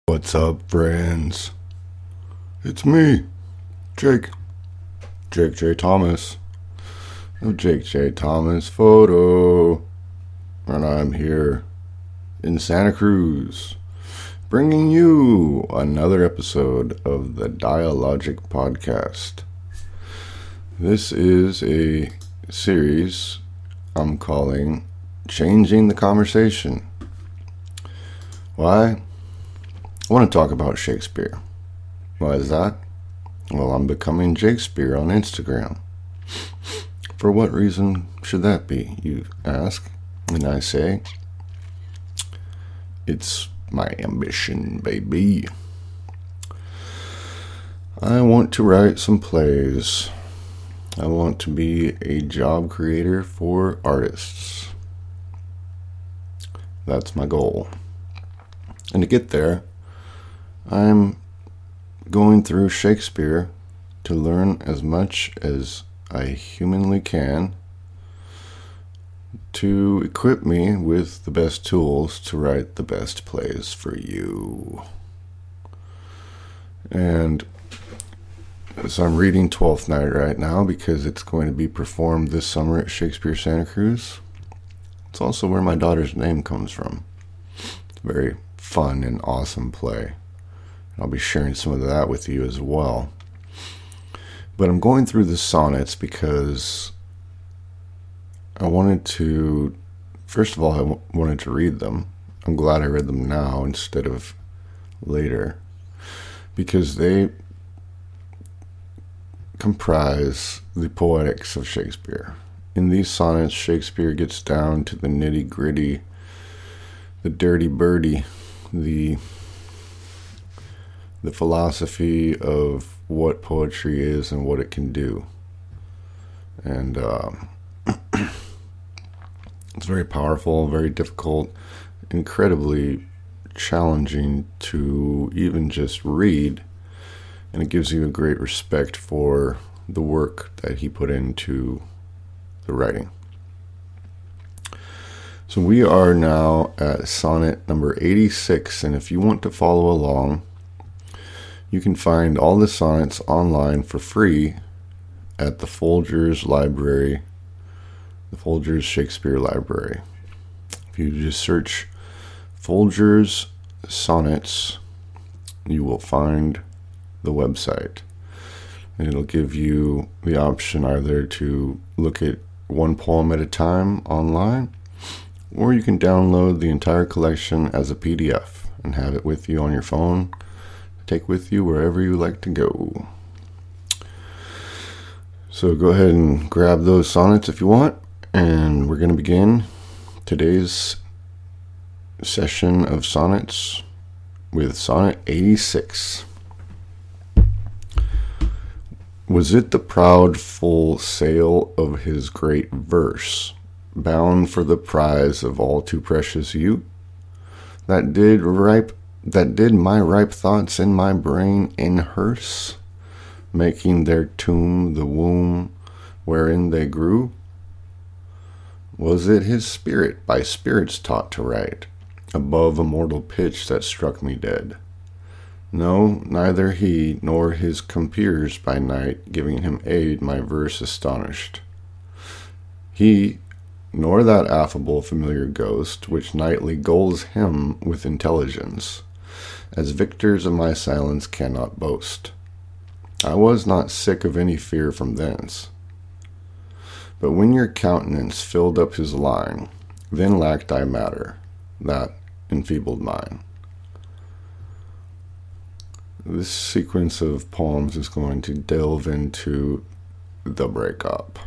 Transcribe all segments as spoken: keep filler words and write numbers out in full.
What's up, friends? It's me, Jake. Jake J. Thomas. Of Jake J. Thomas Photo. And I'm here in Santa Cruz, bringing you another episode of the Dialogic Podcast. This is a series I'm calling Changing the Conversation. Why? I want to talk about Shakespeare. Why is that? Well, I'm becoming Shakespeare on Instagram. For what reason should that be, you ask? And I say, it's my ambition, baby. I want to write some plays. I want to be a job creator for artists. That's my goal. And to get there, I'm going through Shakespeare to learn as much as I humanly can to equip me with the best tools to write the best plays for you. And so I'm reading Twelfth Night right now because it's going to be performed this summer at Shakespeare Santa Cruz. It's also where my daughter's name comes from. It's a very fun and awesome play. I'll be sharing some of that with you as well. But I'm going through the sonnets because I wanted to, first of all, I w- wanted to read them. I'm glad I read them now instead of later, because they comprise the poetics of Shakespeare. In these sonnets, Shakespeare gets down to the nitty-gritty, the dirty birdie, the the philosophy of what poetry is and what it can do. And um, it's very powerful, very difficult, incredibly challenging to even just read. And it gives you a great respect for the work that he put into the writing. So we are now at sonnet number eighty-six, and if you want to follow along, you can find all the sonnets online for free at the Folgers Library, the Folgers Shakespeare Library. If you just search Folgers Sonnets, you will find the website. And it'll give you the option either to look at one poem at a time online, or you can download the entire collection as a P D F and have it with you on your phone. Take with you wherever you like to go. So go ahead and grab those sonnets if you want, and we're going to begin today's session of sonnets with sonnet eighty-six. Was it the proud full sail of his great verse, bound for the prize of all too precious you, that did ripe that did my ripe thoughts in my brain inhearse, making their tomb the womb wherein they grew? Was it his spirit by spirits taught to write, above a mortal pitch that struck me dead? No, neither he nor his compeers by night giving him aid my verse astonished. He, nor that affable familiar ghost which nightly gulls him with intelligence, as victors of my silence cannot boast. I was not sick of any fear from thence. But when your countenance filled up his line, then lacked I matter, that enfeebled mine. This sequence of poems is going to delve into the breakup.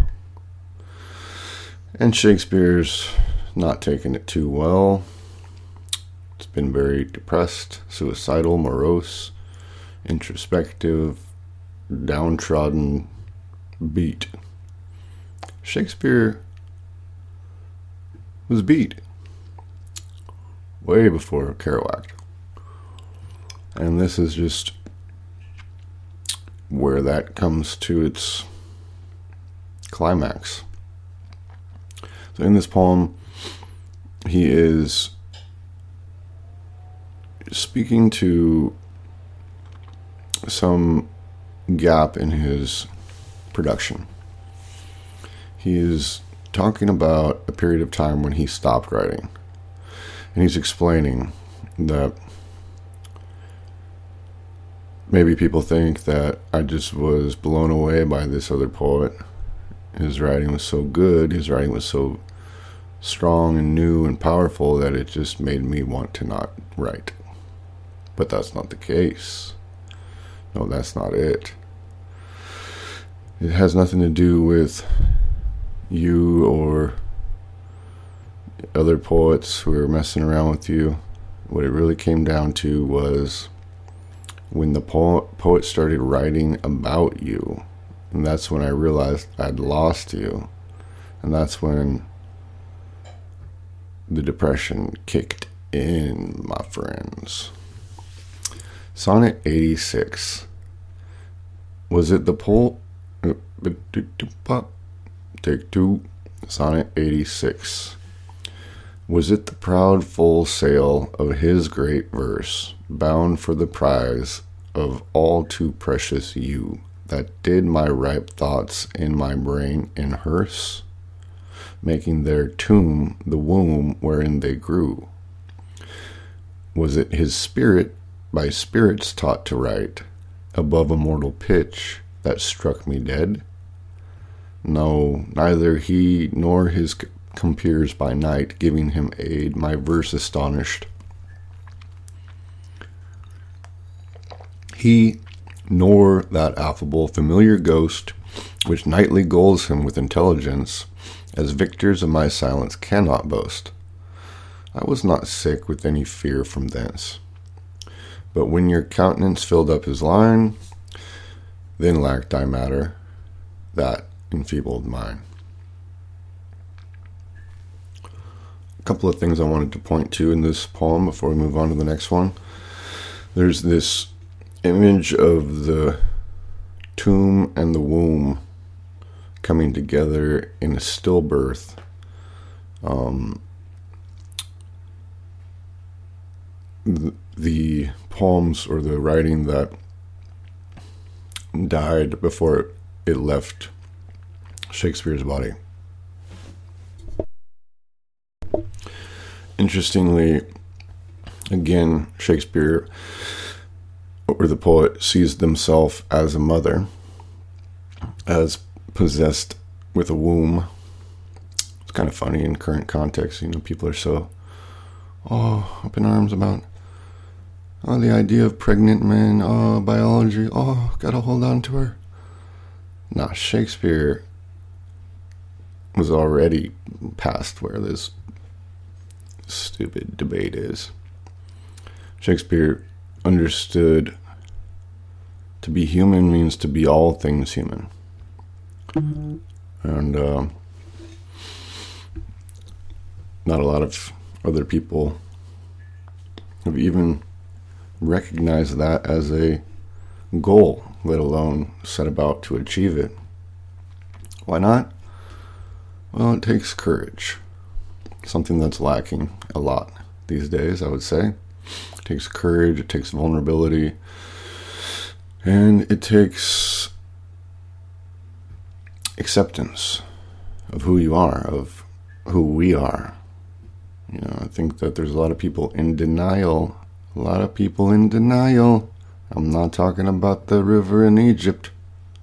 And Shakespeare's not taking it too well. It's been very depressed, suicidal, morose, introspective, downtrodden beat. Shakespeare was beat way before Kerouac. And this is just where that comes to its climax. So in this poem, he is speaking to some gap in his production. He is talking about a period of time when he stopped writing. And he's explaining that maybe people think that I just was blown away by this other poet. His writing was so good, his writing was so strong and new and powerful that it just made me want to not write. But that's not the case. No, that's not it. It has nothing to do with you or other poets who are messing around with you. What it really came down to was when the po- poet started writing about you. And that's when I realized I'd lost you. And that's when the depression kicked in, my friends. Sonnet eighty-six. Was it the poem? Take two. Sonnet eighty-six. Was it the proud full sail of his great verse, bound for the prize of all too precious you, that did my ripe thoughts in my brain inhearse, making their tomb the womb wherein they grew? Was it his spirit, by spirits taught to write, above a mortal pitch, that struck me dead? No, neither he nor his compeers by night, giving him aid, my verse astonished. He nor that affable familiar ghost, which nightly gulls him with intelligence, as victors of my silence cannot boast. I was not sick with any fear from thence. But when your countenance filled up his line, then lacked I matter, that enfeebled mine. A couple of things I wanted to point to in this poem before we move on to the next one. There's this image of the tomb and the womb coming together in a stillbirth. Um, the, the poems or the writing that died before it left Shakespeare's body. Interestingly, again, Shakespeare, or the poet, sees himself as a mother, as possessed with a womb. It's kind of funny in current context. You know, people are so, oh, up in arms about, oh, the idea of pregnant men, oh, biology, oh, gotta hold on to her. Nah, Shakespeare was already past where this stupid debate is. Shakespeare understood to be human means to be all things human. Mm-hmm. And uh, not a lot of other people have even recognized that as a goal, let alone set about to achieve it. Why not? Well, it takes courage. Something that's lacking a lot these days, I would say. It takes courage, it takes vulnerability, and it takes acceptance of who you are, of who we are. You know, I think that there's a lot of people in denial. A lot of people in denial. I'm not talking about the river in Egypt.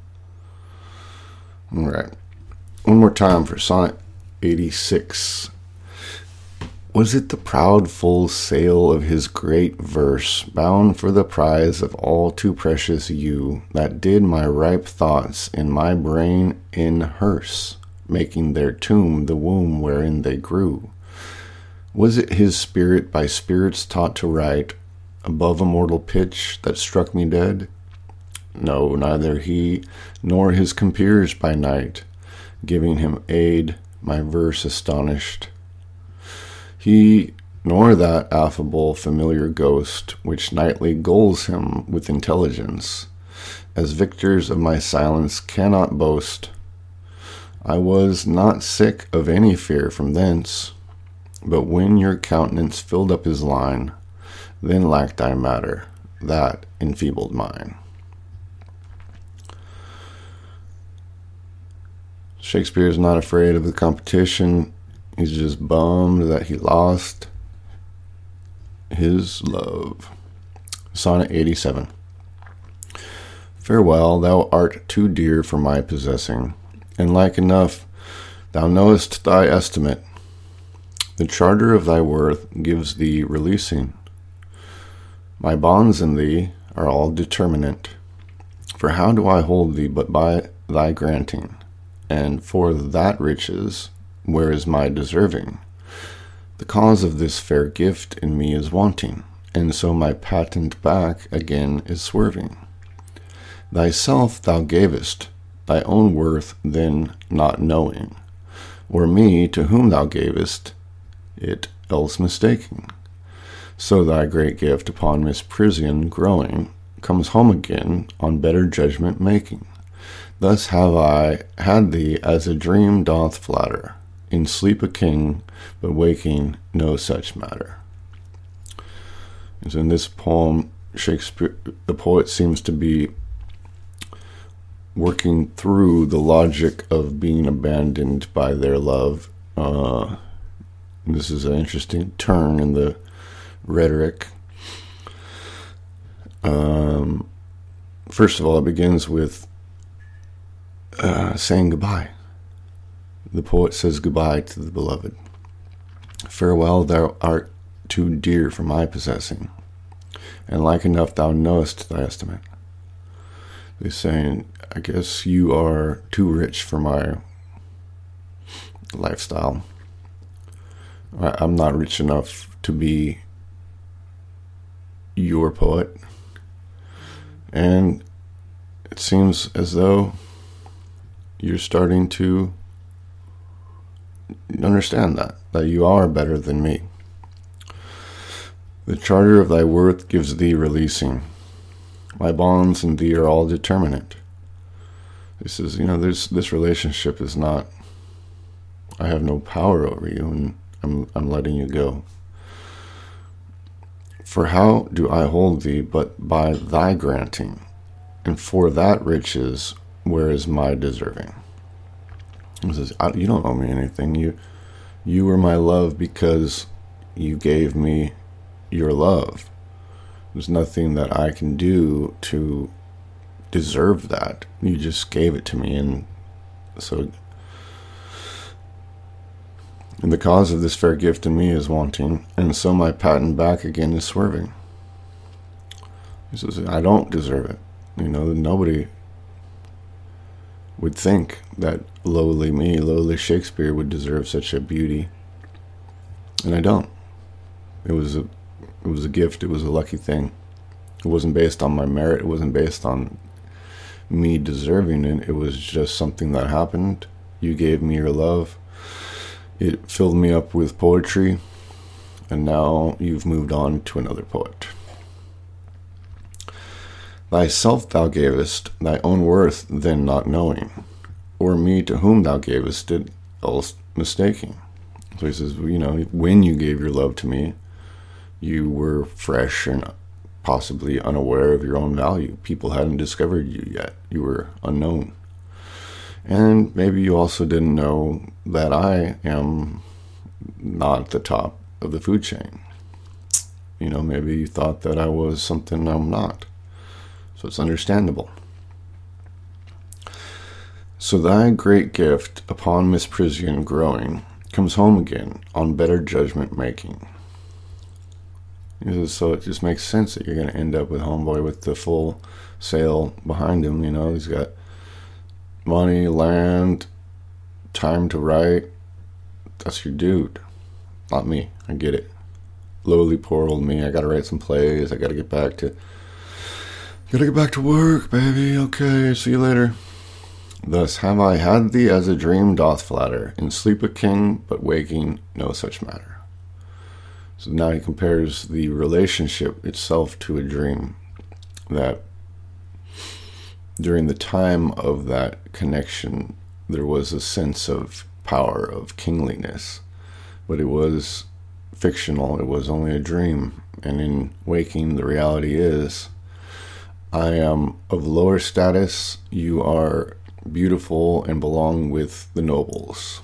All right. One more time for Sonnet eighty-six. Was it the proud full sail of his great verse, bound for the prize of all too precious you, that did my ripe thoughts in my brain inhearse, making their tomb the womb wherein they grew? Was it his spirit by spirits taught to write, above a mortal pitch, that struck me dead? No, neither he nor his compeers by night, giving him aid, my verse astonished. He nor that affable familiar ghost, which nightly gulls him with intelligence, as victors of my silence cannot boast. I was not sick of any fear from thence, but when your countenance filled up his line, then lacked I matter, that enfeebled mine. Shakespeare is not afraid of the competition. He's just bummed that he lost his love. Sonnet eighty-seven. Farewell, thou art too dear for my possessing, and like enough thou knowest thy estimate. The charter of thy worth gives thee releasing. My bonds in thee are all determinate. For how do I hold thee but by thy granting? And for that riches, where is my deserving? The cause of this fair gift in me is wanting, and so my patent back again is swerving. Thyself thou gavest, thy own worth then not knowing, or me to whom thou gavest it else mistaking. So thy great gift upon misprision growing comes home again on better judgment making. Thus have I had thee as a dream doth flatter, in sleep a king, but waking no such matter. And so in this poem, Shakespeare, the poet seems to be working through the logic of being abandoned by their love. Uh, this is an interesting turn in the rhetoric. Um, first of all, it begins with uh, saying goodbye. The poet says goodbye to the beloved. Farewell, thou art too dear for my possessing, and like enough thou knowest thy estimate. He's saying, I guess you are too rich for my lifestyle. I, I'm not rich enough to be your poet. And it seems as though you're starting to understand that, that you are better than me. The charter of thy worth gives thee releasing. My bonds and thee are all determinate. This is, you know, there's this relationship is not, I have no power over you, and I'm I'm letting you go. For how do I hold thee but by thy granting? And for that riches, where is my deserving? He says, you don't owe me anything. You, you were my love because you gave me your love. There's nothing that I can do to deserve that. You just gave it to me, and so and the cause of this fair gift in me is wanting, and so my patent back again is swerving. He says, I don't deserve it. You know, nobody would think that lowly me, lowly Shakespeare, would deserve such a beauty, and I don't. It was a It was a gift. It was a lucky thing. It wasn't based on my merit. It wasn't based on me deserving it. It was just something that happened. You gave me your love. It filled me up with poetry. And now you've moved on to another poet. Thyself thou gavest, thy own worth then not knowing, or me to whom thou gavest it else mistaking. So he says, you know, when you gave your love to me, you were fresh and possibly unaware of your own value. People hadn't discovered you yet. You were unknown. And maybe you also didn't know that I am not the top of the food chain. You know, maybe you thought that I was something I'm not. So it's understandable. So thy great gift, upon misprision growing, comes home again on better judgment making. So it just makes sense that you're going to end up with Homeboy with the full sail behind him. You know, he's got money, land, time to write. That's your dude. Not me. I get it. Lowly, poor old me. I got to write some plays. I got to get back to, got to get back to work, baby. Okay, see you later. Thus have I had thee as a dream doth flatter, in sleep a king, but waking no such matter. So now he compares the relationship itself to a dream, that during the time of that connection, there was a sense of power, of kingliness, but it was fictional, it was only a dream, and in waking, the reality is I am of lower status, you are beautiful and belong with the nobles.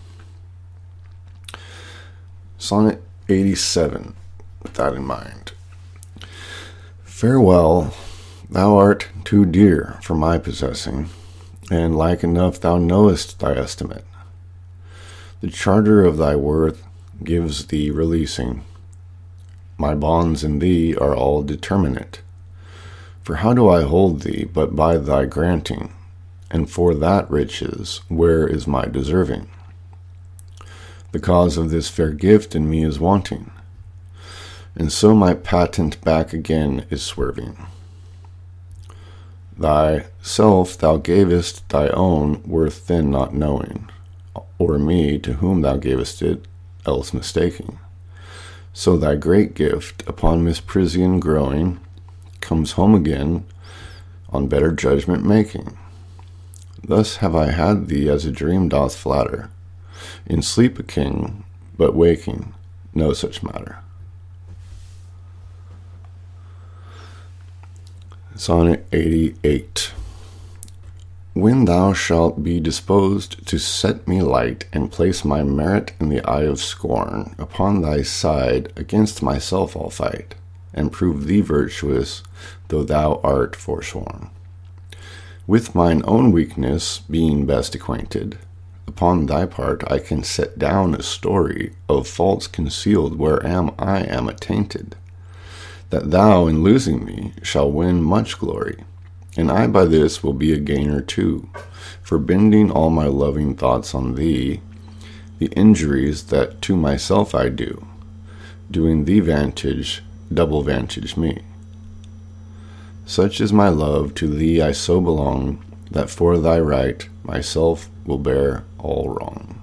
Sonnet eighty-seven, with that in mind. Farewell, thou art too dear for my possessing, and like enough thou knowest thy estimate. The charter of thy worth gives thee releasing. My bonds in thee are all determinate. For how do I hold thee but by thy granting? And for that riches, where is my deserving? The cause of this fair gift in me is wanting, and so my patent back again is swerving. Thyself thou gavest thy own worth then not knowing, or me to whom thou gavest it, else mistaking. So thy great gift, upon misprision growing, comes home again, on better judgment making. Thus have I had thee as a dream doth flatter, in sleep a king, but waking no such matter. Sonnet eighty-eight. When thou shalt be disposed to set me light, and place my merit in the eye of scorn, upon thy side against myself I'll fight, and prove thee virtuous, though thou art forsworn. With mine own weakness being best acquainted, upon thy part I can set down a story of faults concealed wheream I am attainted, that thou in losing me shall win much glory, and I by this will be a gainer too, for bending all my loving thoughts on thee, the injuries that to myself I do, doing thee vantage, double vantage me. Such is my love, to thee I so belong, that for thy right myself will bear all wrong.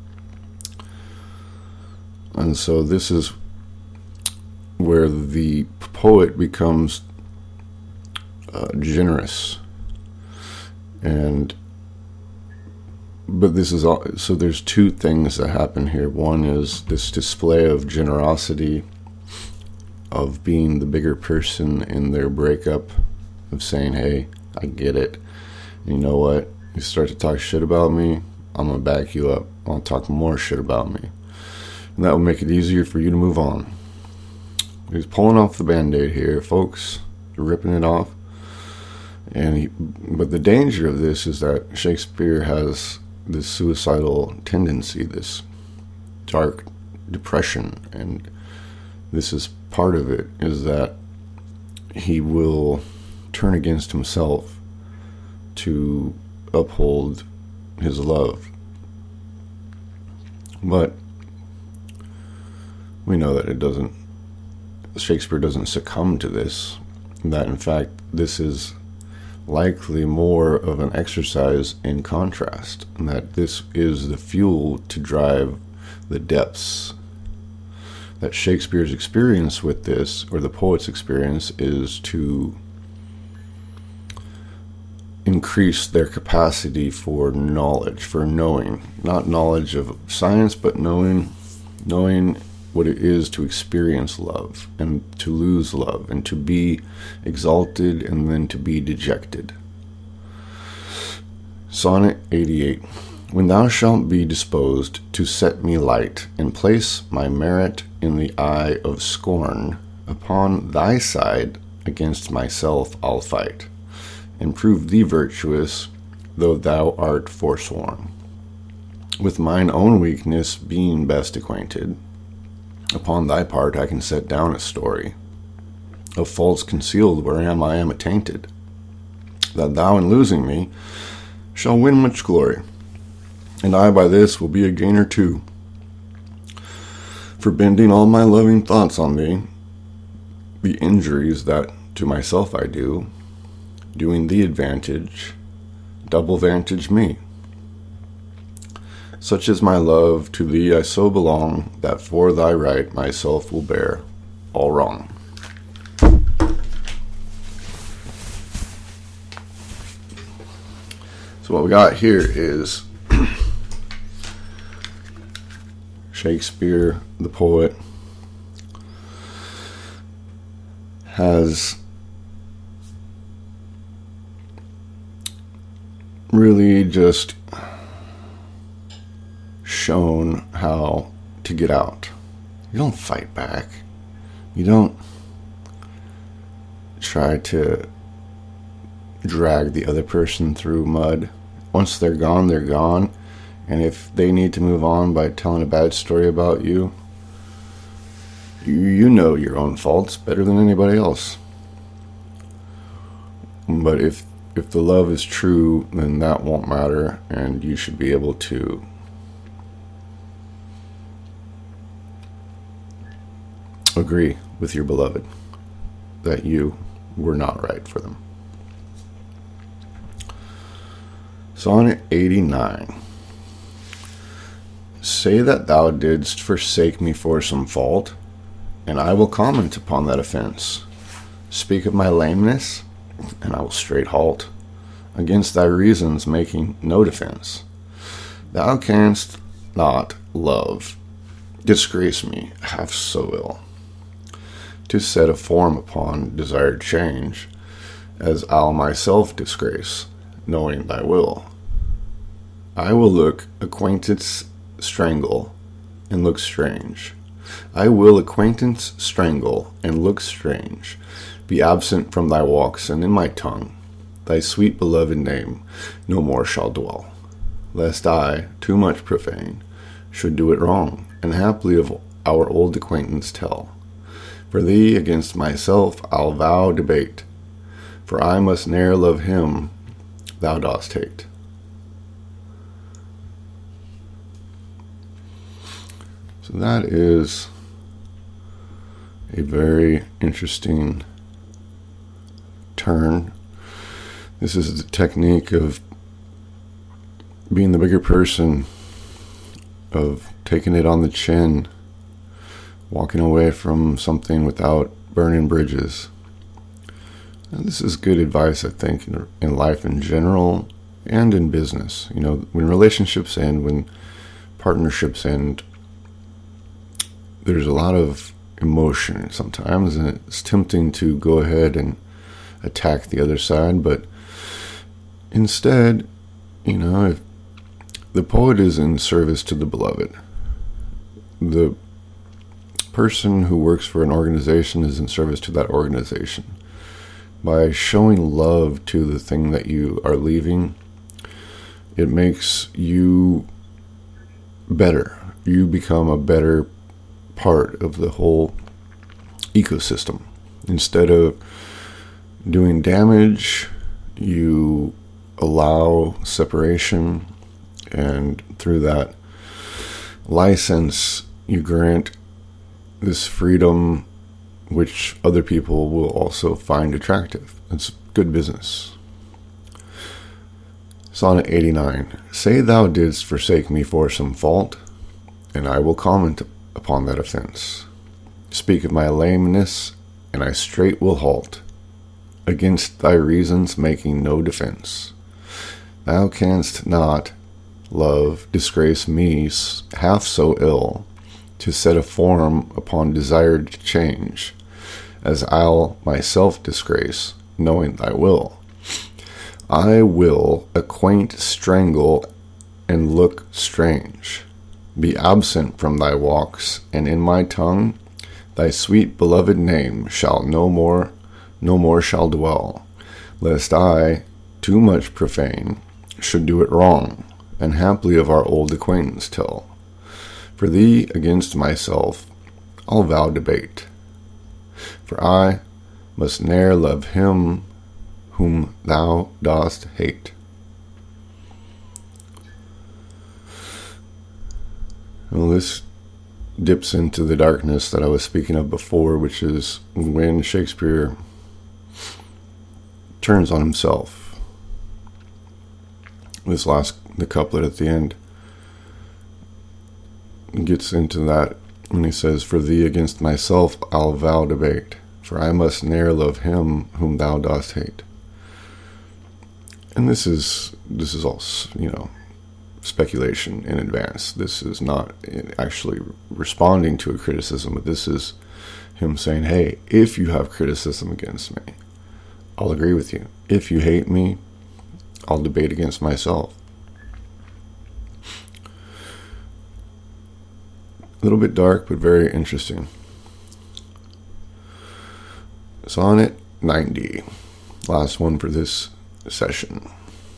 And so this is where the poet becomes uh, generous, and but this is all, so there's two things that happen here. One is this display of generosity, of being the bigger person in their breakup, of saying, hey, I get it, and you know what, you start to talk shit about me, I'm gonna back you up, I'll talk more shit about me, and that will make it easier for you to move on. He's pulling off the band-aid here, folks, ripping it off. And he, but the danger of this is that Shakespeare has this suicidal tendency, this dark depression, and this is part of it, is that he will turn against himself to uphold his love. But we know that it doesn't, Shakespeare doesn't succumb to this, that in fact this is likely more of an exercise in contrast, and that this is the fuel to drive the depths. That Shakespeare's experience with this, or the poet's experience, is to increase their capacity for knowledge, for knowing, not knowledge of science, but knowing, knowing what it is to experience love, and to lose love, and to be exalted, and then to be dejected. Sonnet eighty-eight. When thou shalt be disposed to set me light, and place my merit in the eye of scorn, upon thy side against myself I'll fight, and prove thee virtuous, though thou art forsworn. With mine own weakness being best acquainted, upon thy part I can set down a story of faults concealed wheream I am attainted, that thou in losing me shall win much glory, and I by this will be a gainer too, for bending all my loving thoughts on thee, the injuries that to myself I do, doing thee advantage, double vantage me. Such is my love, to thee I so belong, that for thy right myself will bear all wrong. So what we got here is Shakespeare, the poet, has really just shown how to get out. You don't fight back. You don't try to drag the other person through mud. Once they're gone, they're gone. And if they need to move on by telling a bad story about you, you, you know your own faults better than anybody else. But if if the love is true, then that won't matter, and you should be able to agree with your beloved that you were not right for them. Sonnet eighty-nine. Say that thou didst forsake me for some fault, and I will comment upon that offense. Speak of my lameness, and I will straight halt, against thy reasons making no defense. Thou canst not, love, disgrace me half so ill, to set a form upon desired change, as I'll myself disgrace, knowing thy will. I will look acquaintance strangle, and look strange. I will acquaintance strangle, and look strange, be absent from thy walks, and in my tongue thy sweet beloved name no more shall dwell, lest I, too much profane, should do it wrong, and haply of our old acquaintance tell. For thee against myself I'll vow debate, for I must ne'er love him thou dost hate. So that is a very interesting turn. This is the technique of being the bigger person, of taking it on the chin, walking away from something without burning bridges. And this is good advice, I think, in, in life in general and in business. You know, when relationships end, when partnerships end, there's a lot of emotion sometimes, and it's tempting to go ahead and attack the other side, but instead, you know, if the poet is in service to the beloved, the person who works for an organization is in service to that organization. By showing love to the thing that you are leaving, it makes you better. You become a better part of the whole ecosystem. Instead of doing damage, you allow separation, and through that license you grant this freedom which other people will also find attractive. It's good business. Sonnet eighty-nine. Say thou didst forsake me for some fault, and I will comment upon that offense. Speak of my lameness, and I straight will halt, against thy reasons making no defense. Thou canst not, love, disgrace me half so ill, to set a form upon desired change, as I'll myself disgrace, knowing thy will. I will acquaint strangle, and look strange, be absent from thy walks, and in my tongue thy sweet beloved name shall no more, no more shall dwell, lest I, too much profane, should do it wrong, and haply of our old acquaintance tell. For thee against myself I'll vow debate, for I must ne'er love him whom thou dost hate. Well, this dips into the darkness that I was speaking of before, which is when Shakespeare turns on himself. This last, the couplet at the end, gets into that when he says, for thee against myself I'll vow debate, for I must ne'er love him whom thou dost hate. And this is, this is all, you know, speculation in advance. This is not actually responding to a criticism, but this is him saying, hey, if you have criticism against me, I'll agree with you. If you hate me, I'll debate against myself. A little bit dark, but very interesting. Sonnet ninety. Last one for this session.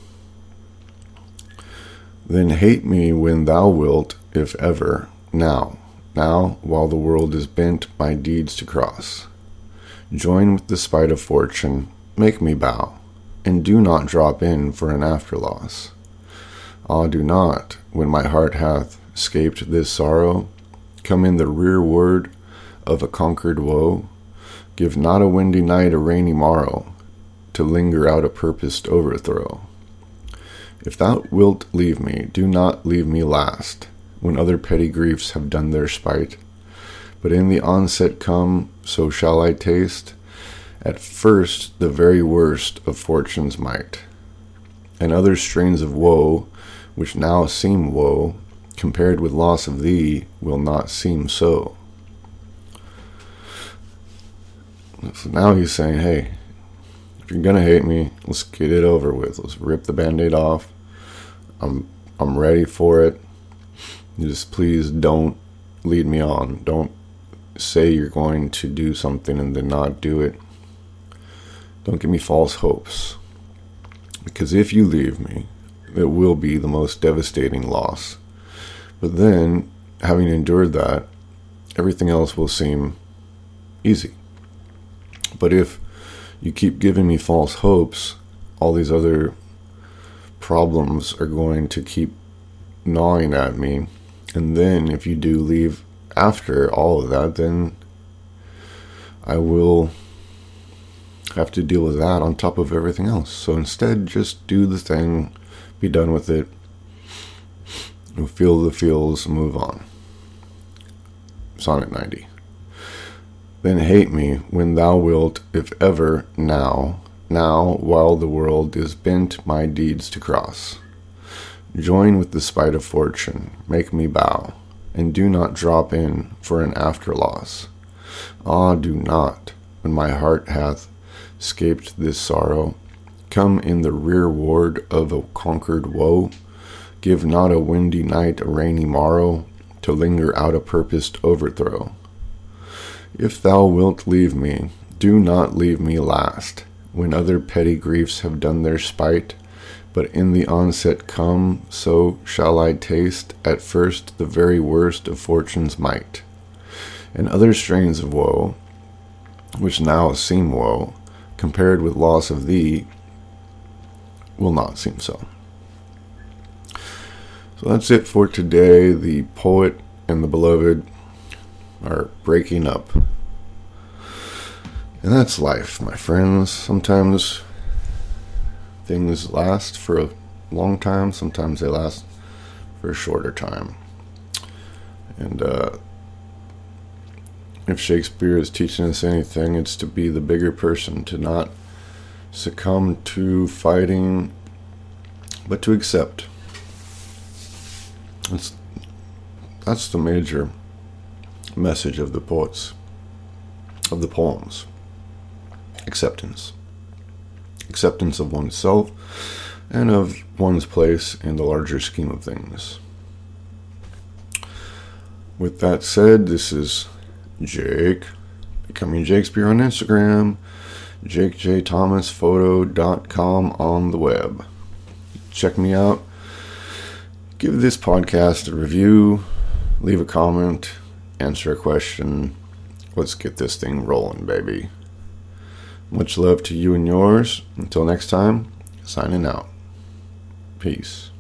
Then hate me when thou wilt, if ever, now, now, while the world is bent my deeds to cross. Join with the spite of fortune, make me bow, and do not drop in for an after loss. Ah, do not, when my heart hath scaped this sorrow, come in the rearward of a conquered woe. Give not a windy night a rainy morrow, to linger out a purposed overthrow. If thou wilt leave me, do not leave me last, when other petty griefs have done their spite. But in the onset come, so shall I taste, at first the very worst of fortune's might. And other strains of woe, which now seem woe, compared with loss of thee, will not seem so. So now he's saying, hey, if you're gonna hate me, let's get it over with. Let's rip the band-aid off. I'm I'm ready for it. Just please don't lead me on. Don't say you're going to do something and then not do it. Don't give me false hopes. Because if you leave me, it will be the most devastating loss. But then, having endured that, everything else will seem easy. But if you keep giving me false hopes, all these other problems are going to keep gnawing at me. And then if you do leave after all of that, then I will have to deal with that on top of everything else. So instead, just do the thing, be done with it, and feel the feels, move on. Sonnet ninety. Then hate me when thou wilt, if ever, now, now, while the world is bent my deeds to cross. Join with the spite of fortune, make me bow, and do not drop in for an after loss. Ah, do not, when my heart hath scaped this sorrow, come in the rearward of a conquered woe. Give not a windy night a rainy morrow, to linger out a purposed overthrow. If thou wilt leave me, do not leave me last, when other petty griefs have done their spite. But in the onset come, so shall I taste at first the very worst of fortune's might. And other strains of woe, which now seem woe, compared with loss of thee, will not seem so. So that's it for today. The poet and the beloved are breaking up. And that's life, my friends. Sometimes things last for a long time. Sometimes they last for a shorter time. And uh, if Shakespeare is teaching us anything, it's to be the bigger person, to not succumb to fighting, but to accept. It's, that's the major message of the poets, of the poems. Acceptance. Acceptance of oneself and of one's place in the larger scheme of things. With that said, this is Jake, becoming Shakespeare on Instagram, jake j thomas photo dot com on the web. Check me out. Give this podcast a review, leave a comment, answer a question. Let's get this thing rolling, baby. Much love to you and yours. Until next time, signing out. Peace.